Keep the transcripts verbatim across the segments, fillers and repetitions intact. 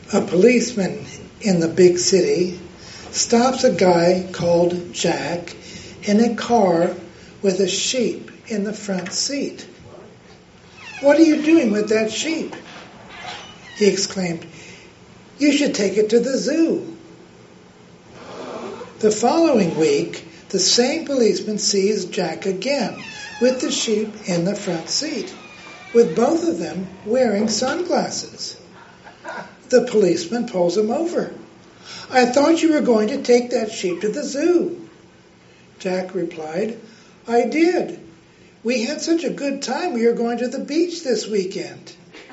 A policeman in the big city stops a guy called Jack in a car with a sheep in the front seat. "What are you doing with that sheep?" he exclaimed. "You should take it to the zoo." The following week, the same policeman sees Jack again with the sheep in the front seat, with both of them wearing sunglasses. The policeman pulls him over. "I thought you were going to take that sheep to the zoo." Jack replied, "I did. We had such a good time. We are going to the beach this weekend."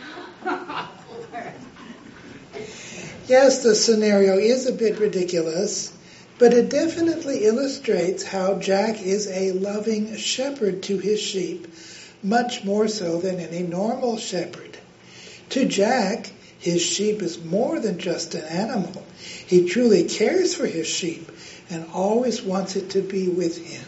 Yes, the scenario is a bit ridiculous, but it definitely illustrates how Jack is a loving shepherd to his sheep, much more so than any normal shepherd. To Jack, his sheep is more than just an animal. He truly cares for his sheep and always wants it to be with him.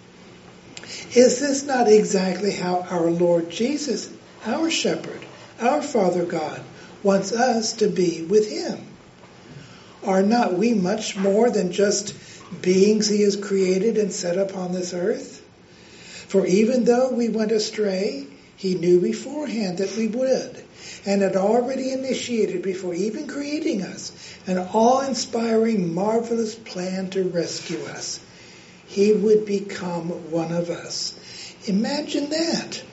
Is this not exactly how our Lord Jesus, our shepherd, our Father God, wants us to be with him? Are not we much more than just beings he has created and set upon this earth? For even though we went astray, he knew beforehand that we would, and had already initiated, before even creating us, an awe-inspiring, marvelous plan to rescue us. He would become one of us. Imagine that.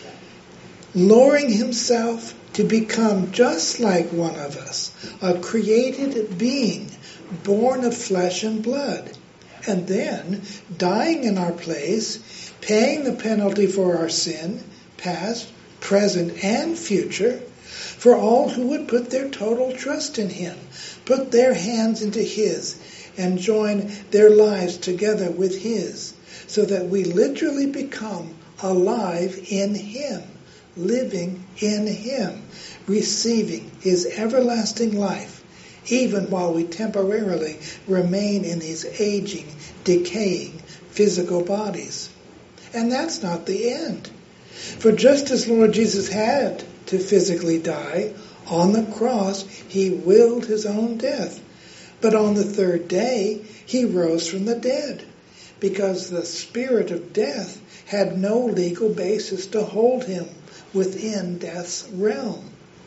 Lowering himself to become just like one of us, a created being, born of flesh and blood, and then dying in our place, paying the penalty for our sin, past, present, and future, for all who would put their total trust in him, put their hands into his, and join their lives together with his, so that we literally become alive in him, living in him, receiving his everlasting life, even while we temporarily remain in these aging, decaying physical bodies. And that's not the end. For just as Lord Jesus had to physically die, on the cross he willed his own death. But on the third day he rose from the dead, because the spirit of death had no legal basis to hold him within death's realm.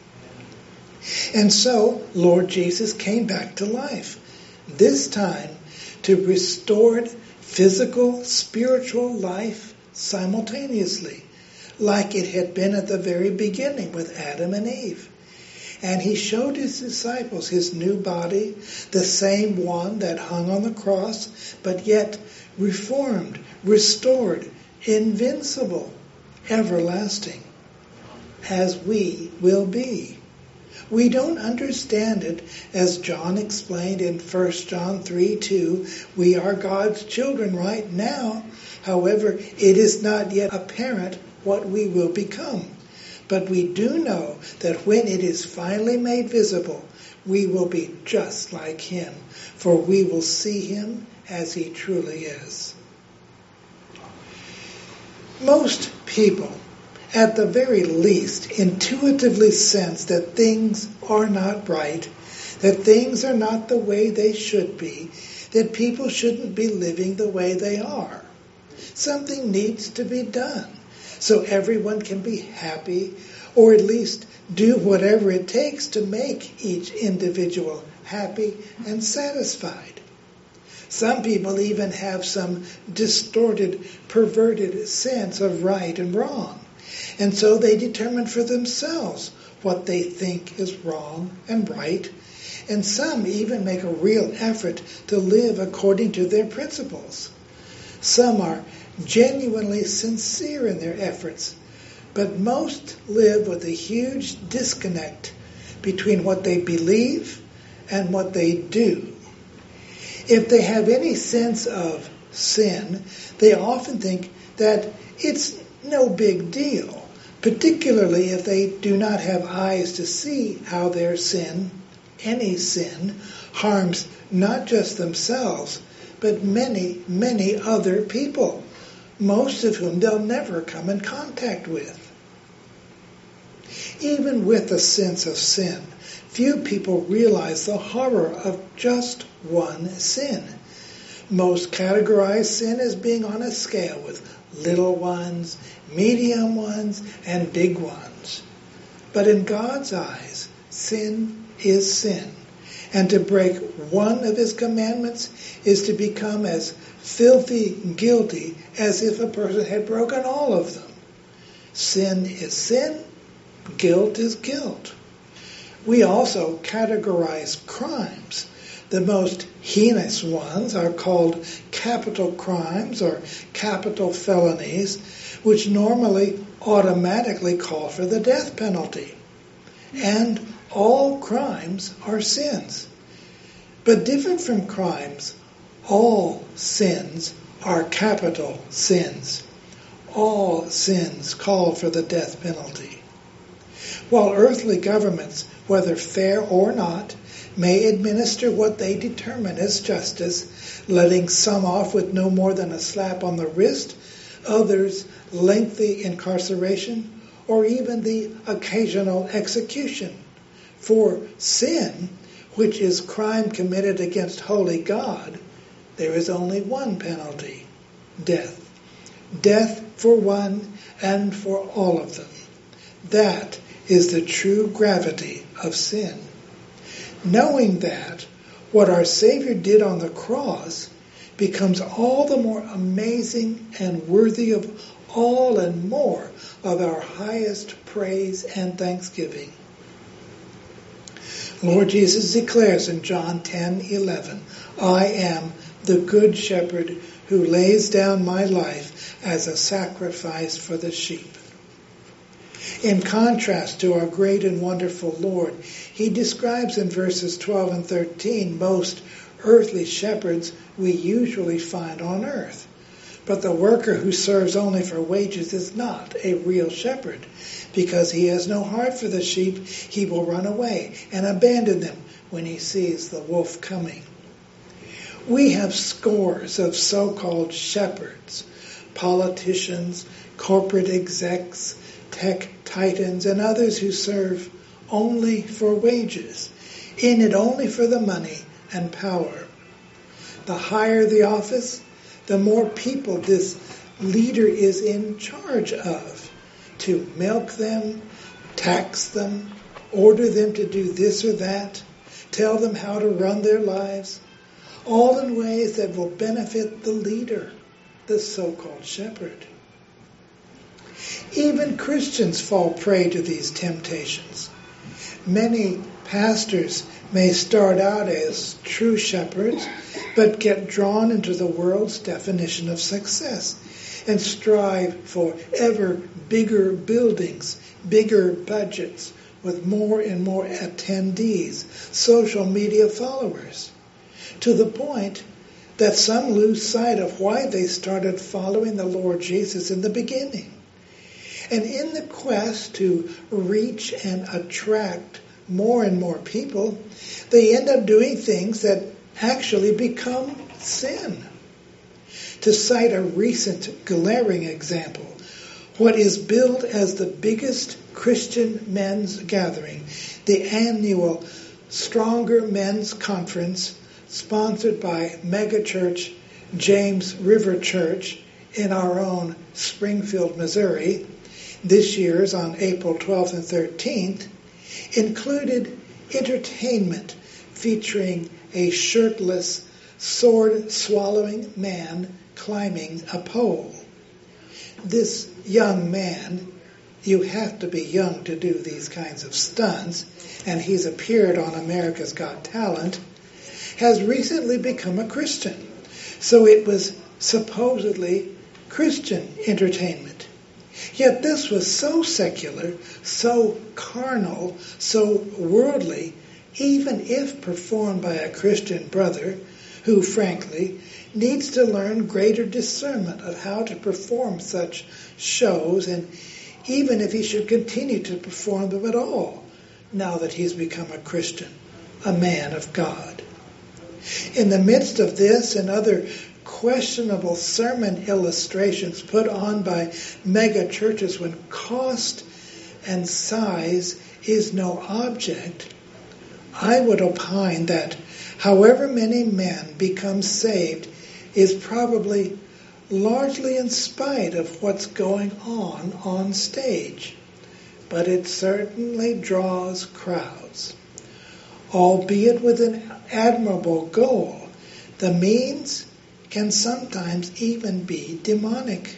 And so Lord Jesus came back to life, this time to restore physical, spiritual life simultaneously, like it had been at the very beginning with Adam and Eve. And he showed his disciples his new body, the same one that hung on the cross, but yet reformed, restored, invincible, everlasting, as we will be. We don't understand it, as John explained in First John three two. We are God's children right now. However, it is not yet apparent what we will become. But we do know that when it is finally made visible, we will be just like him, for we will see him as he truly is. Most people, at the very least, intuitively sense that things are not right, that things are not the way they should be, that people shouldn't be living the way they are. Something needs to be done so everyone can be happy, or at least do whatever it takes to make each individual happy and satisfied. Some people even have some distorted, perverted sense of right and wrong. And so they determine for themselves what they think is wrong and right. And some even make a real effort to live according to their principles. Some are genuinely sincere in their efforts, but most live with a huge disconnect between what they believe and what they do. If they have any sense of sin, they often think that it's no big deal, particularly if they do not have eyes to see how their sin, any sin, harms not just themselves, but many, many other people, most of whom they'll never come in contact with. Even with a sense of sin, few people realize the horror of just one sin. Most categorize sin as being on a scale with little ones, medium ones, and big ones. But in God's eyes, sin is sin. And to break one of his commandments is to become as filthy guilty as if a person had broken all of them. Sin is sin, guilt is guilt. We also categorize crimes. The most heinous ones are called capital crimes or capital felonies, which normally automatically call for the death penalty. And all crimes are sins. But different from crimes, all sins are capital sins. All sins call for the death penalty. While earthly governments, whether fair or not, may administer what they determine as justice, letting some off with no more than a slap on the wrist, others lengthy incarceration, or even the occasional execution. For sin, which is crime committed against holy God, there is only one penalty, death. Death for one and for all of them. That is the true gravity of sin. Knowing that, what our Savior did on the cross becomes all the more amazing and worthy of all and more of our highest praise and thanksgiving. Lord Jesus declares in John ten eleven, I am the good shepherd who lays down my life as a sacrifice for the sheep. In contrast to our great and wonderful Lord, he describes in verses twelve and thirteen most earthly shepherds we usually find on earth. But the worker who serves only for wages is not a real shepherd. Because he has no heart for the sheep, he will run away and abandon them when he sees the wolf coming. We have scores of so-called shepherds, politicians, corporate execs, tech titans, and others who serve only for wages, in it only for the money and power. The higher the office, the more people this leader is in charge of, to milk them, tax them, order them to do this or that, tell them how to run their lives, all in ways that will benefit the leader, the so-called shepherd. Even Christians fall prey to these temptations. Many pastors may start out as true shepherds, but get drawn into the world's definition of success and strive for ever bigger buildings, bigger budgets, with more and more attendees, social media followers, to the point that some lose sight of why they started following the Lord Jesus in the beginning. And in the quest to reach and attract more and more people, they end up doing things that actually become sin. To cite a recent glaring example, what is billed as the biggest Christian men's gathering, the annual Stronger Men's Conference, sponsored by megachurch James River Church in our own Springfield, Missouri, this year's on April twelfth and thirteenth, included entertainment featuring a shirtless, sword-swallowing man climbing a pole. This young man, you have to be young to do these kinds of stunts, and he's appeared on America's Got Talent, has recently become a Christian. So it was supposedly Christian entertainment. Yet this was so secular, so carnal, so worldly, even if performed by a Christian brother who, frankly, needs to learn greater discernment of how to perform such shows, and even if he should continue to perform them at all, now that he's become a Christian, a man of God. In the midst of this and other questionable sermon illustrations put on by mega churches when cost and size is no object, I would opine that however many men become saved is probably largely in spite of what's going on on stage, but it certainly draws crowds. Albeit with an admirable goal, the means can sometimes even be demonic.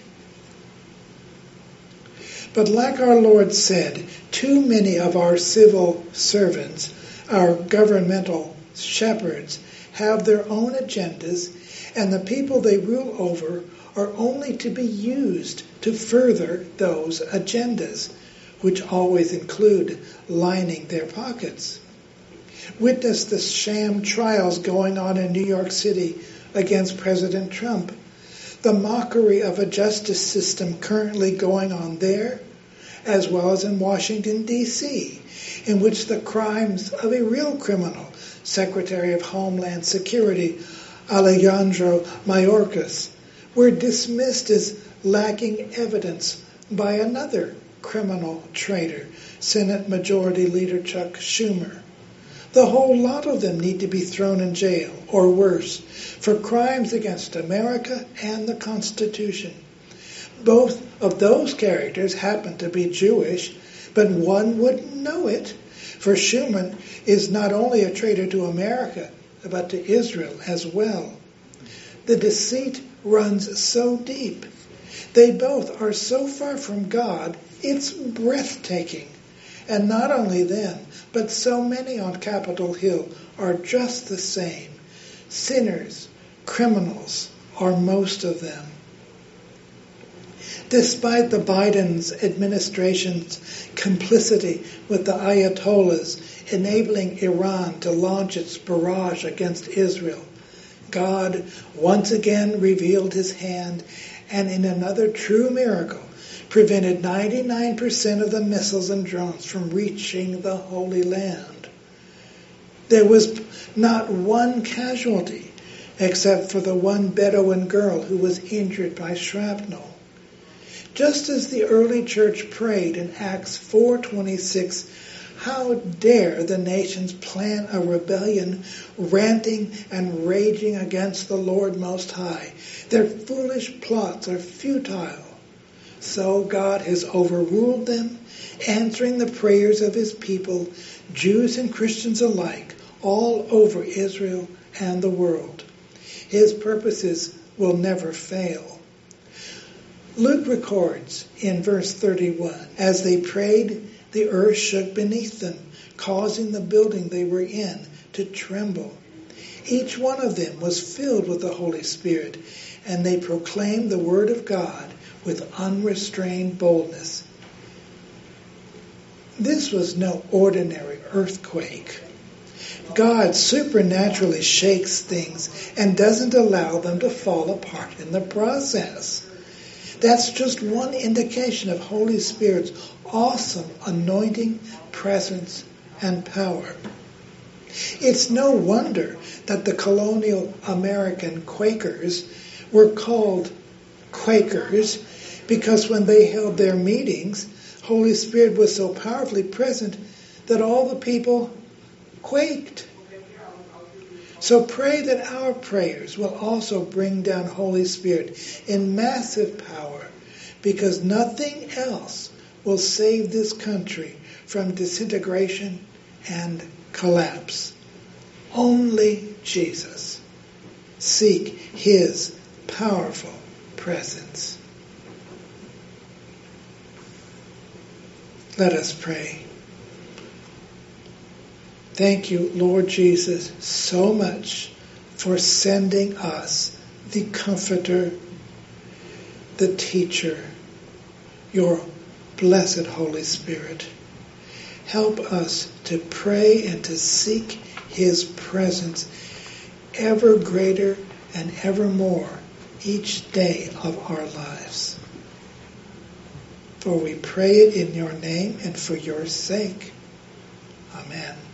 But like our Lord said, too many of our civil servants, our governmental shepherds, have their own agendas, and the people they rule over are only to be used to further those agendas, which always include lining their pockets. Witness the sham trials going on in New York City against President Trump, the mockery of a justice system currently going on there, as well as in Washington, D C, in which the crimes of a real criminal, Secretary of Homeland Security Alejandro Mayorkas, were dismissed as lacking evidence by another criminal traitor, Senate Majority Leader Chuck Schumer. The whole lot of them need to be thrown in jail, or worse, for crimes against America and the Constitution. Both of those characters happen to be Jewish, but one wouldn't know it, for Schumer is not only a traitor to America, but to Israel as well. The deceit runs so deep. They both are so far from God, it's breathtaking. And not only them, but so many on Capitol Hill are just the same. Sinners, criminals, are most of them. Despite the Biden's administration's complicity with the Ayatollahs enabling Iran to launch its barrage against Israel, God once again revealed his hand and in another true miracle prevented ninety-nine percent of the missiles and drones from reaching the Holy Land. There was not one casualty except for the one Bedouin girl who was injured by shrapnel. Just as the early church prayed in Acts four twenty-six, how dare the nations plan a rebellion, ranting and raging against the Lord Most High. Their foolish plots are futile. So God has overruled them, answering the prayers of his people, Jews and Christians alike, all over Israel and the world. His purposes will never fail. Luke records in verse thirty-one, as they prayed, the earth shook beneath them, causing the building they were in to tremble. Each one of them was filled with the Holy Spirit, and they proclaimed the word of God with unrestrained boldness. This was no ordinary earthquake. God supernaturally shakes things and doesn't allow them to fall apart in the process. That's just one indication of Holy Spirit's awesome anointing, presence, and power. It's no wonder that the colonial American Quakers were called Quakers, because when they held their meetings, Holy Spirit was so powerfully present that all the people quaked. So pray that our prayers will also bring down Holy Spirit in massive power, because nothing else will save this country from disintegration and collapse. Only Jesus. Seek his powerful presence. Let us pray. Thank you, Lord Jesus, so much for sending us the Comforter, the Teacher, your blessed Holy Spirit. Help us to pray and to seek his presence ever greater and ever more each day of our lives. For we pray it in your name and for your sake. Amen.